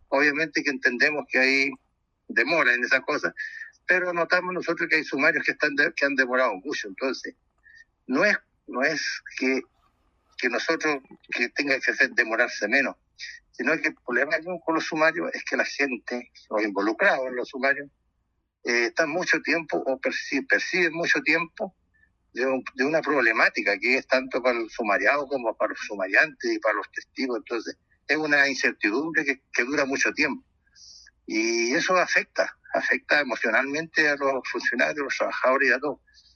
Obviamente que entendemos que hay demora en esas cosas, pero notamos nosotros que hay sumarios que han demorado mucho. Entonces, no es, no es que nosotros que tenga que hacer demorarse menos, sino que el problema con los sumarios es que la gente, los involucrados en los sumarios, están mucho tiempo o perciben mucho tiempo de una problemática que es tanto para el sumariado como para los sumariantes y para los testigos. Entonces, es una incertidumbre que dura mucho tiempo. Y eso afecta emocionalmente a los funcionarios, a los trabajadores y a todos.